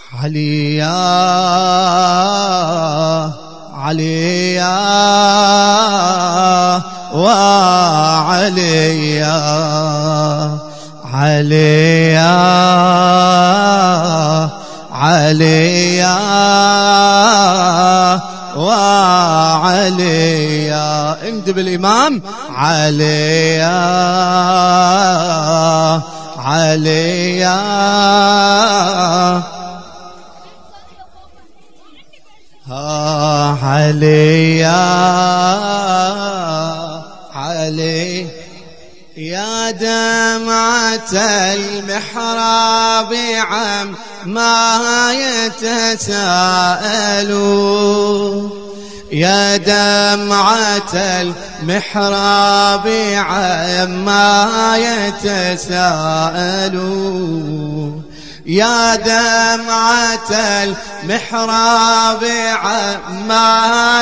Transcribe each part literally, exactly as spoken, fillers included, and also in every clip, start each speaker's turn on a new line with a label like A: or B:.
A: علي يا علي يا وعلي يا علي يا علي يا وعلي يا امد بالإمام علي يا علي يا علي يا علي يا دمعة المحراب عم ما يتساءلوا يا دمعة المحراب عم ما يتساءلوا يا دمعة المحراب عما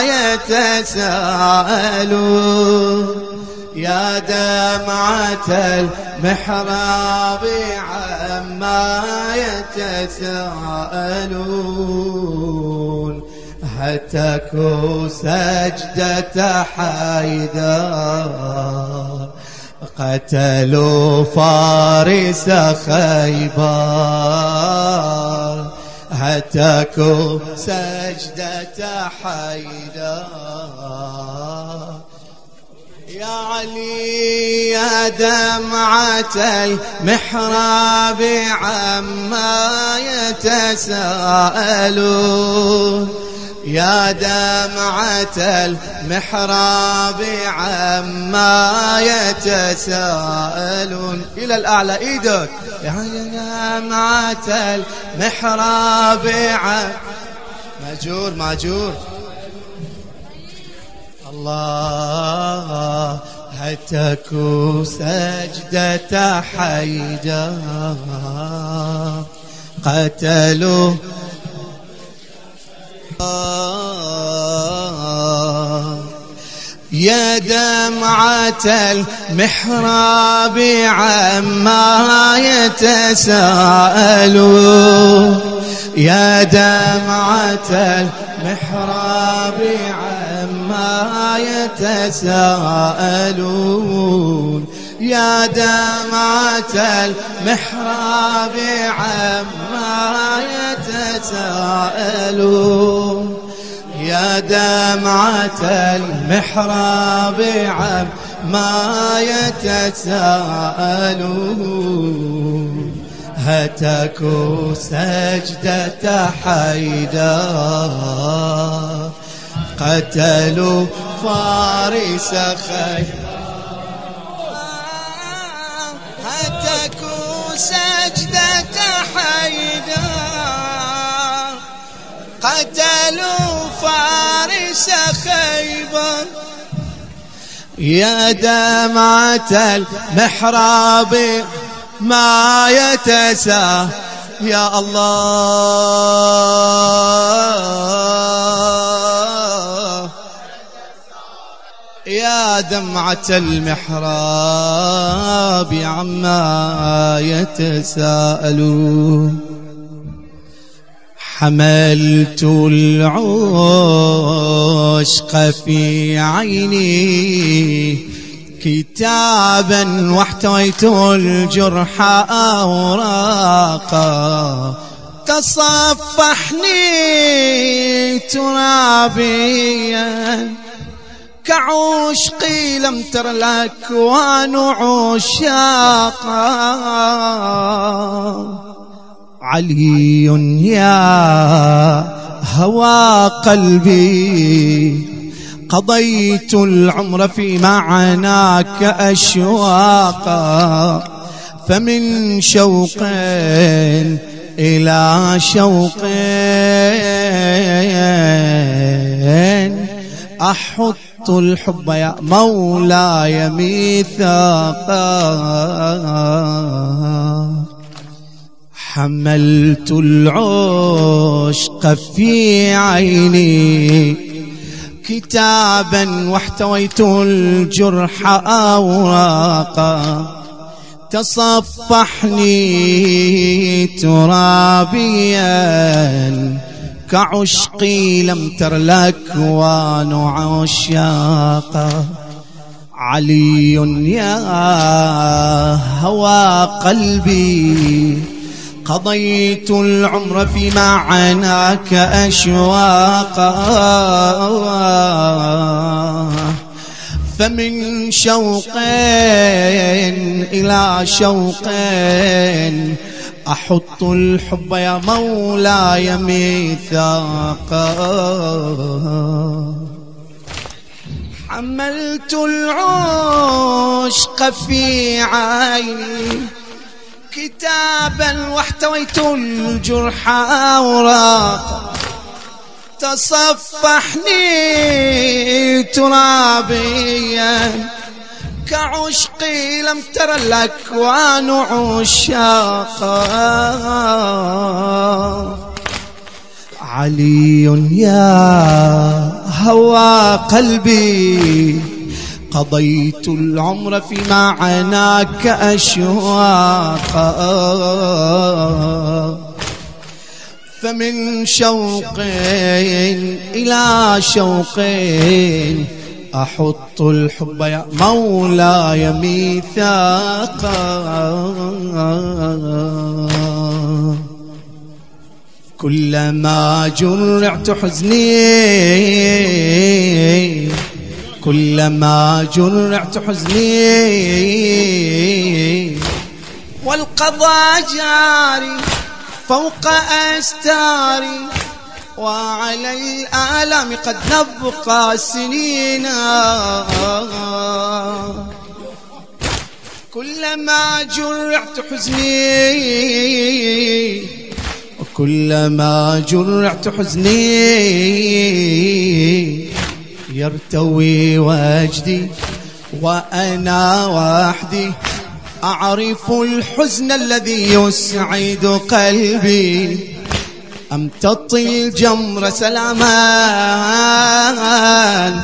A: يتساءلون يا دمعة المحراب عما يتساءلون هتكوا سجدة حيدر قتلوا فارس خيبر هتكوا سجدة حيدر يا علي يا دمعة المحراب عما يتساءلون يا دمعة المحراب عما يتساءلون إلى الأعلى إيدك يا دمعة المحراب عم ماجور ماجور الله هتكوا سجدة حيدر قتلوا يا دمعة المحراب عما يتساءلون يا دمعة المحراب عما يتساءلون يا دمعة المحراب عما يتساءلون يا دمعة المحراب عما يتساءلون هتكوا سجدة حيدر قتلوا فارس خيبر هتكوا سجدة حيدر قتلوا فارس خيبر يا دمعة المحراب ما يتساءل يا الله يا دمعة المحراب عما يتساءلون حملت العشق في عيني كتابا واحتويت الجرح أوراقا تصفحني ترابيا كعشقي لم تر الأكوان عشاقا علي يا هوى قلبي قضيت العمر في معناك أشواقا فمن شوق إلى شوق أحط الحب يا مولاي ميثاقا حملت العشق في عيني كتابا واحتويت الجرح أوراقا تصفحني ترابيا كعشقي لم تر الأكوان عشاقا. علي يا هوى قلبي قضيت العمر في معناك أشواقا. فمن شوق إلى شوق أحط الحب يا مولاي ميثاقا. حملت العشق في عيني كتابا واحتويت الجرح أوراقا. تصفحني ترابيا كعشقي لم تر الأكوان عشاقا. علي يا هوى قلبي قضيت العمر في معناك أشواقا. فمن شوق إلى شوق أحط الحب يا مولاي ميثاقا. كلما جرعت حزني كلما جرعت حزني والقضاء جاري فوق أستاري وعلى الآلام قد نبقى سنينا. كلما جرعت حزني وكلما جرعت حزني يرتوي وجدي وأنا وحدي أعرف الحزن الذي يسعد قلبي. أمتطي الجمر سلاما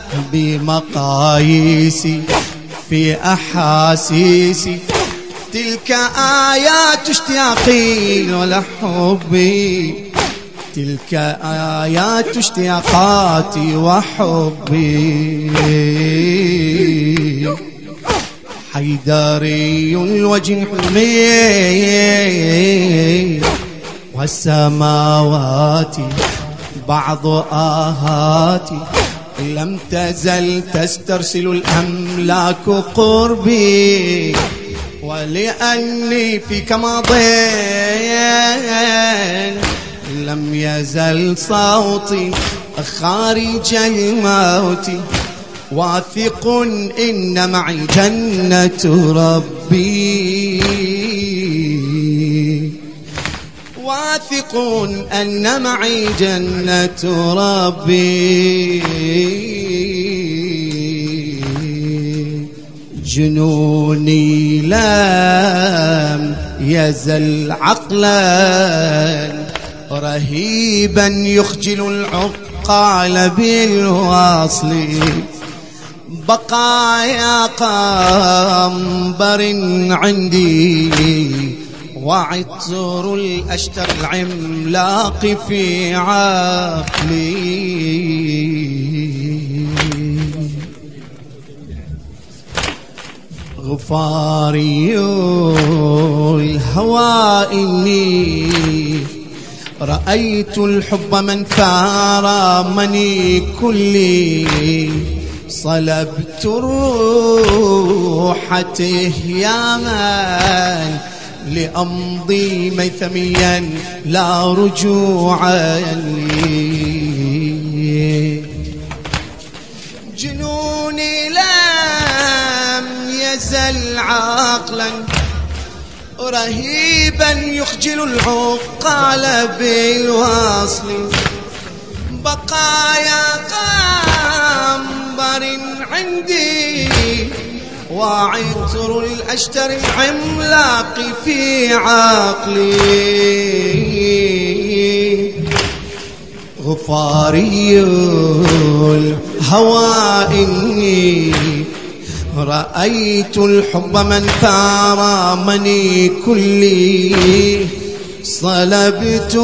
A: بمقاييسي في أحاسيسي. تلك آيات اشتياقي ولحبي تلك آيات اشتياقاتي وحبي. حيدري الوجه حلمي والسماوات بعض آهاتي لم تزل تسترسل الأملاك قربي. ولأني فيك ماضين لم يزل صوتي خارج الموت. واثق إن معي جنة ربي واثق أن معي جنة ربي. جنوني لم يزل عقلا رهيبا يخجل العقال بالواصل. بقايا قنبر عندي وعطر الأشتر العملاق في عقلي. غفاري الهوى إني رأيت الحب من فارمني كلي. صلبت الروح تهياما لأمضي ميثميا لا رجوع لي. جنوني لم يزل عقلا رهيبا يخجل العقال بالوصل. بقايا قنبر عندي وعطر الأشتر العملاق في عقلي. غفاري الهوى إني رأيت الحب من ثارمني كلي صلبت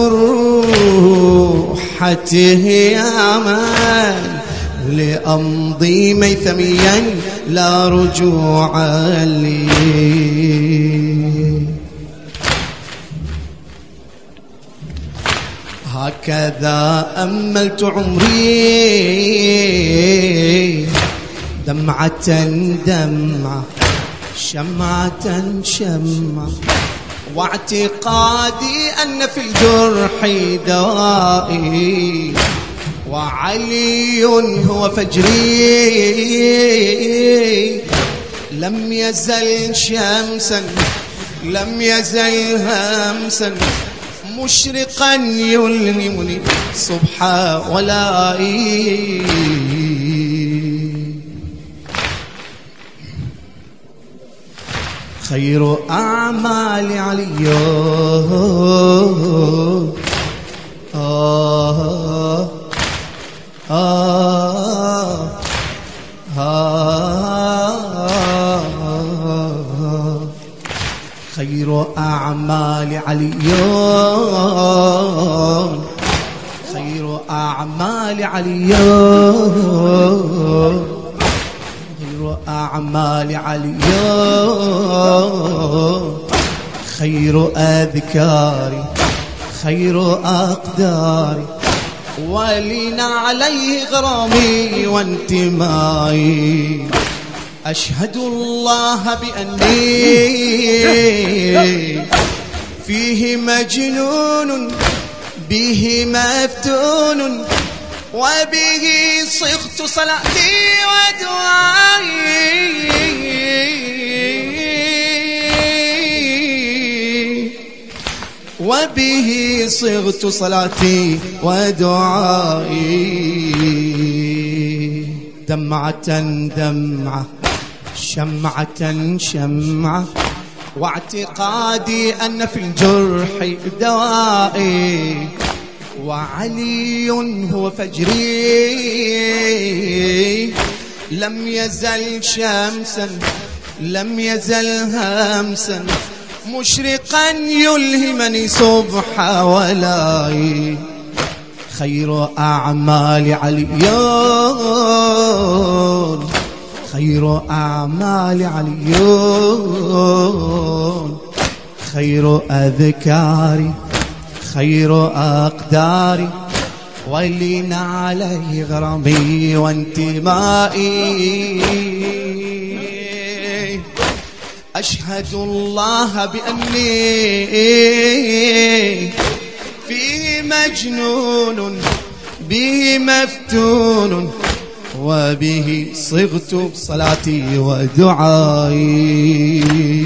A: روحته يا من لأمضي ميثميا لا رجوع لي. هكذا أملت عمري دمعة دمعة شمعة شمعة واعتقادي أن في الجرح دوائي وعلي هو فجري لم يزل شمسا لم يزل همسا مشرقا يلهمني صبح ولائي. خير أعمال علي آه آه آه خير أعمال علي خير أعمال علي خير أعمال علي خير أذكاري خير أقداري ولنا عليه غرامي وانتمائي. أشهد الله بأني فيه مجنون به مفتون وبه صغت صلاتي ودعائي. وبه صغت صلاتي ودعائي. دمعة دمعة شمعة شمعة واعتقادي أن في الجرح دوائي وعلي هو فجري لم يزل شمسا لم يزل همسا مشرقا يلهمني صبح ولاي. خير أعمال عليون خير أعمال عليون خير أذكاري خير أقداري ولنا عليه غرامي وانتمائي. أشهد الله بأني فيه مجنون به مفتون وبه صغت صلاتي ودعائي.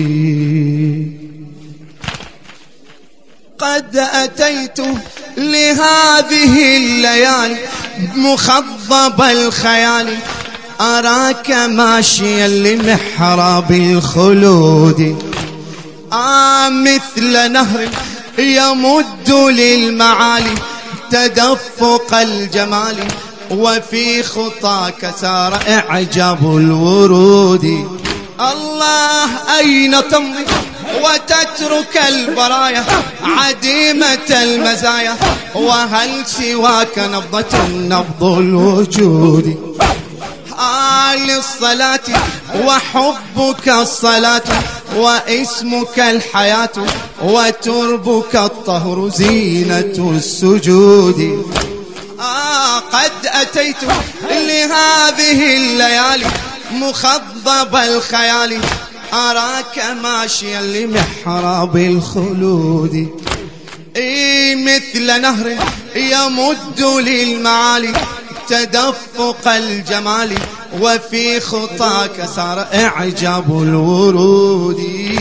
A: قد أتيت لهذه الليالي مخضب الخيال أراك ماشيا لمحراب الخلود آه مثل نهر يمد للمعالي تدفق الجمال وفي خطاك سار إعجاب الورود. الله أين تمضي وتترك البرايا عديمة المزايا وهل سواك نبضة نبض الوجود. آل الصلاة وحبك الصلاة واسمك الحياة وتربك الطهر زينة السجود. آه قد أتيت لهذه الليالي مخضب الخيال أراك ماشيا لمحراب الخلود إيه مثل نهر يمد للمعالي تدفق الجمال وفي خطاك سار إعجاب الورود.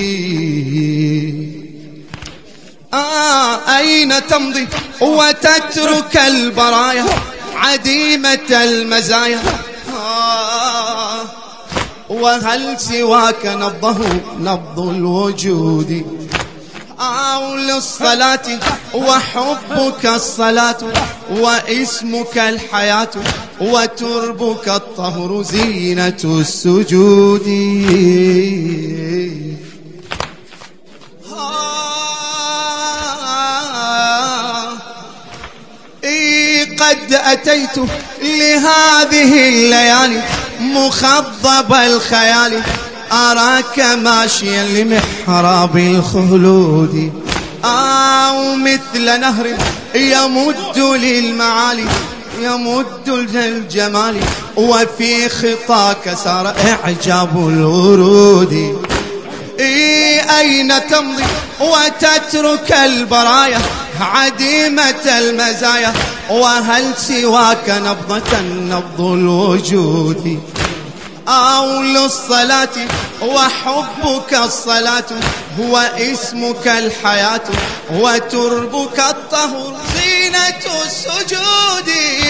A: آه أين تمضي وتترك البرايا عديمة المزايا آه وهل سواك نبضه نبض الوجود. أو للصلاة وحبك الصلاة واسمك الحياة وتربك الطهر زينة السجود. قد أتيت لهذه الليالي مخضب الخيال أراك ماشيا لمحراب الخلود أو مثل نهر يمد للمعالي يمد الجمال وفي خطاك سار إعجاب الورود. أين تمضي وتترك البرايا عديمة المزايا وهل سواك نبضة نبض الوجود أو للصلاة وحبك الصلاة هو اسمك الحياة وتربك الطهر زينة السجود.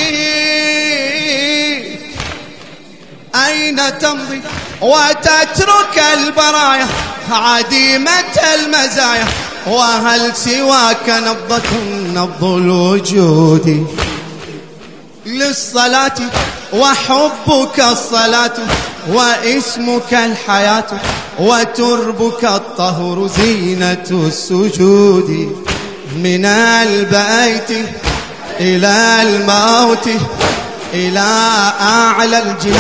A: أين تمضي وتترك البرايا عديمة المزايا وهل سواك نبضة نبض الوجود. للصلاة وحبك الصلاة واسمك الحياة وتربك الطهر زينة السجود. من البيت إلى الموت إلى أعلى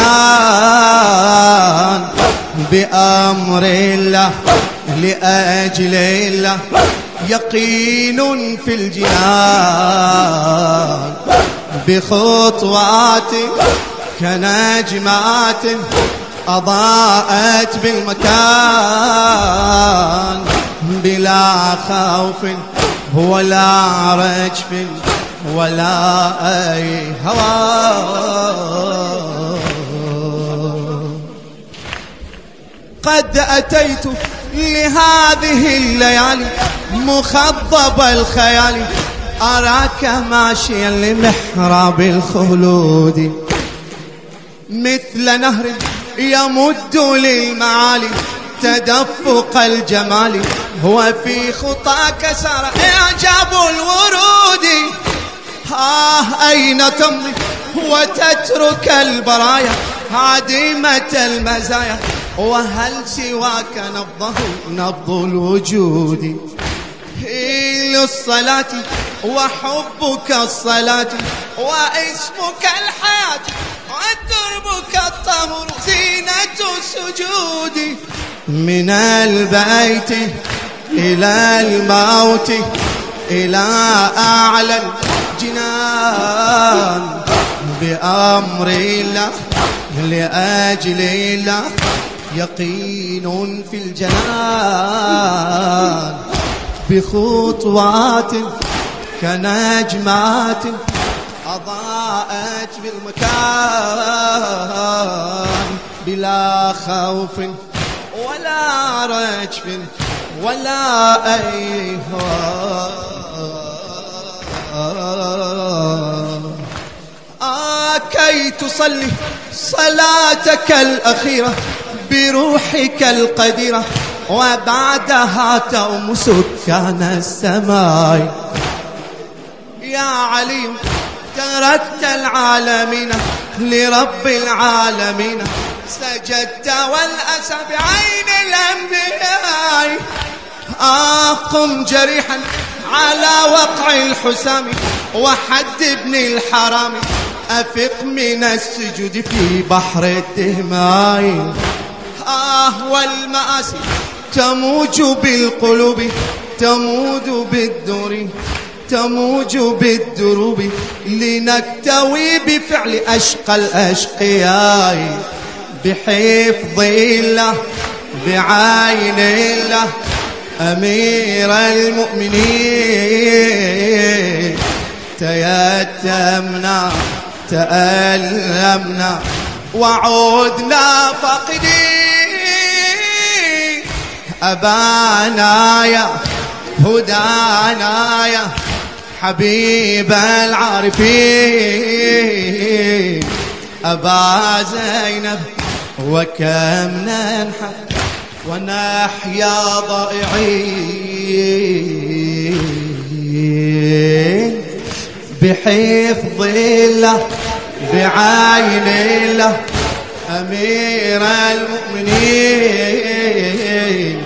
A: الجنان بأمر الله لأجل الله يقين في الجنان بخطوات كنجمات أضاءت بالمكان بلا خوف ولا رجف ولا أي هوى. قد أتيت لهذه الليالي مخضب الخيال أراك ماشيا لمحراب الخلود مثل نهر يمد للمعالي تدفق الجمال هو في خطاك سار إعجاب الورود. آه أين تمضي وتترك البرايا عديمة المزايا وهل سواك نبضه نبض الوجود. للصلاة وحبك الصلاة واسمك الحياة وتربك الطهر زينة السجود. من البيت إلى الموت إلى أعلى الجنان بأمر الله لأجل الله يقين في الجنان بخطوات كنجمات أضاءت بالمكان بلا خوف ولا رجف ولا أي آه كي تصلي صلاتك الأخيرة بروحك القديرة وبعدها تؤم سكان السماء. يا علي تركت العالمين لرب العالمين سجدت والأسى بعين الأنبياء. آه قم جريحا على وقع الحسام وحد ابن الحرام أفق من السجود في بحر الدماء. آه والمآسي تموج بالقلوب تموج بالدور تموج بالدروب لنكتوي بفعل أشقى الأشقياء بحفظ الله بعين الله أمير المؤمنين. تيتمنا تألمنا وعودنا فاقدين أبانا يا هدانا يا حبيب العارفين أبا زينب وكم ننحى ونحيا ضائعين بحفظ الله بعين الله أمير المؤمنين.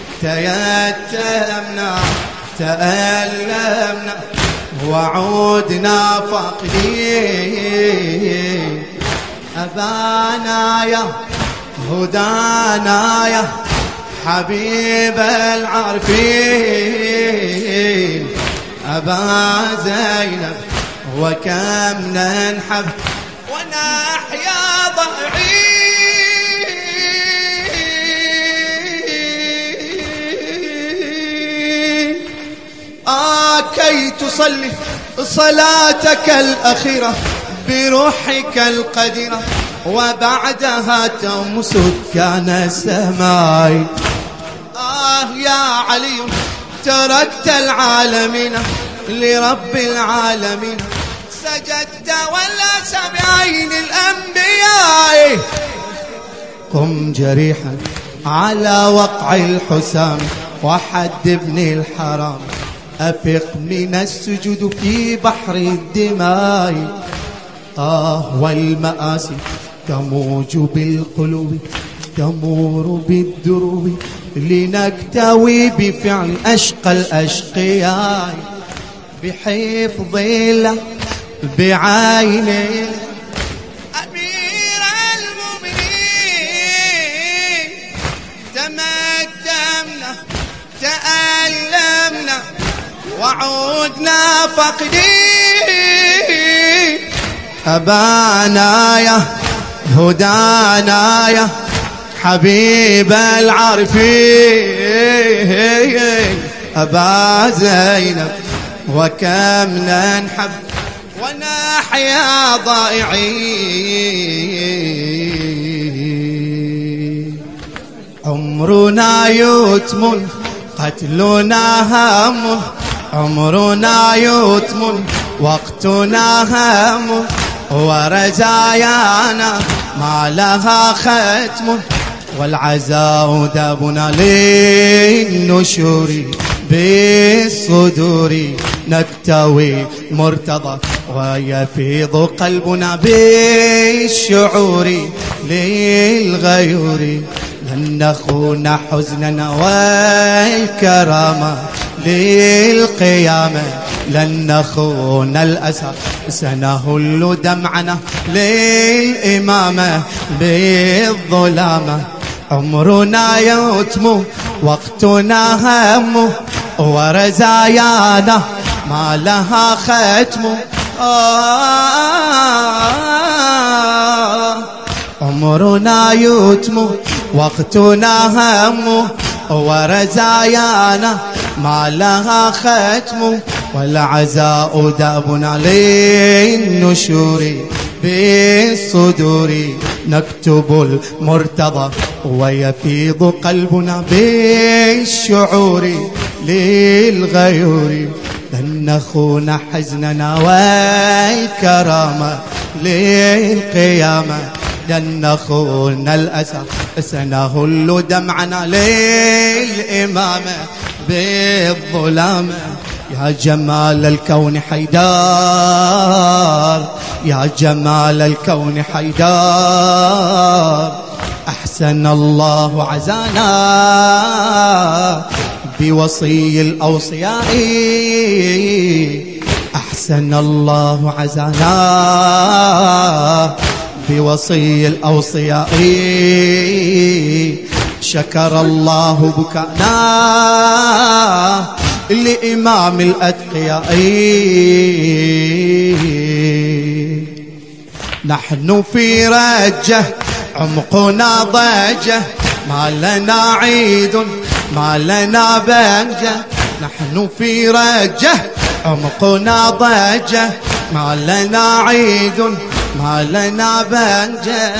A: تيتمنا تألمنا وعودنا فاقدين. أبانا يا هدانا يا حبيب العارفين. أبا زينب وكم ننحب ونحيا ضائعين. آه كي تصلي صلاتك الأخيرة بروحك القديرة وبعدها تم سكان السماء. آه يا علي تركت العالمين لرب العالمين. سجدت والأس بعين الأنبياء. قم جريحا على وقع الحسام وحد ابن الحرام. أفق من السجود في بحر الدماء. آه والمآسي تموج بالقلوب تمور بالدروب لنكتوي بفعل أشقى الأشقياء. بحفظ الله بعين أمير المؤمنين. تمدمنا تألمنا وعودنا فقدين. أبانا يا هدانا يا حبيب العارفين. أبا زينب وكم ننحب ونحيا ضائعين. عمرنا يتم قتلنا هم. عمرنا يتم وقتنا هم. ورزايانا ما لها ختم. والعزاء دابنا للنشور بالصدور. نكتوي مرتضى ويفيض قلبنا بالشعور للغيور. لن نخون حزننا والكرامة للقيامة. لن نخون الأسى سنهل دمعنا للإمامة بالظلامة. عمرنا يتم وقتنا هم. ورزايانا ما لها ختم. آه عمرنا يتم وقتنا هم. ورزايانا ما لها ختم. والعزاء دابنا للنشور بالصدور. نكتب المرتضى ويفيض قلبنا بالشعور للغيور. لن نخون حزننا والكرامة للقيامة. لن نخون الأسى سنهل دمعنا للإمامة بالظلامة. يا جمال الكون حيدار. يا جمال الكون حيدار. أحسن الله عزانا بوصي الأوصياء. أحسن الله عزانا بوصي الأوصياء. شكر الله بكانا لإمام الأتقياء. نحن في رجة عمقنا ضجة. ما لنا عيد ما لنا بهجة. نحن في رجة عمقنا ضجة. ما لنا عيد ما لنا بهجة.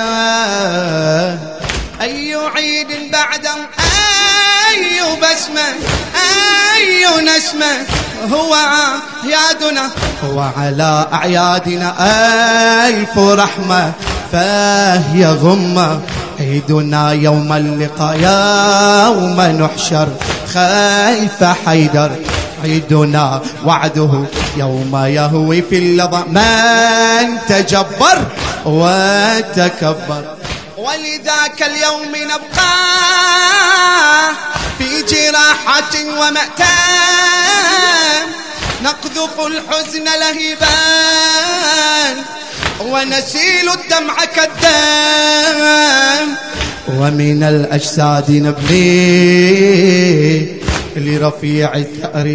A: أي عيد بعده أي بسمة أي نسمة. هو أعيادنا وعلى أعيادنا ألف رحمة. فهي غمة عيدنا يوم اللقاء يوم نحشر خلف حيدر. عيدنا وعده يوم يهوي في اللظى من تجبر وتكبر. ولذاك اليوم نبقى في جراحة ومأتام، نقذف الحزن لهيبا ونسيل الدمع كالدم. ومن الأجساد نبني لرفيع الثأر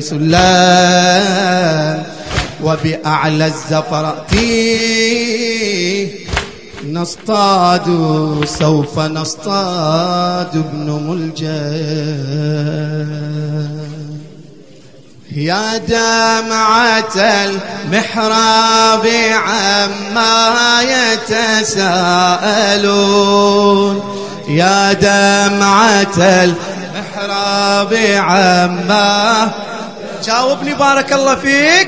A: سلام، وبأعلى الزفرات نصطاد سوف نصطاد ابن ملجم. يا دمعة المحراب عما يتساءلون، يا دمعة المحراب عما. جاوبني بارك الله فيك.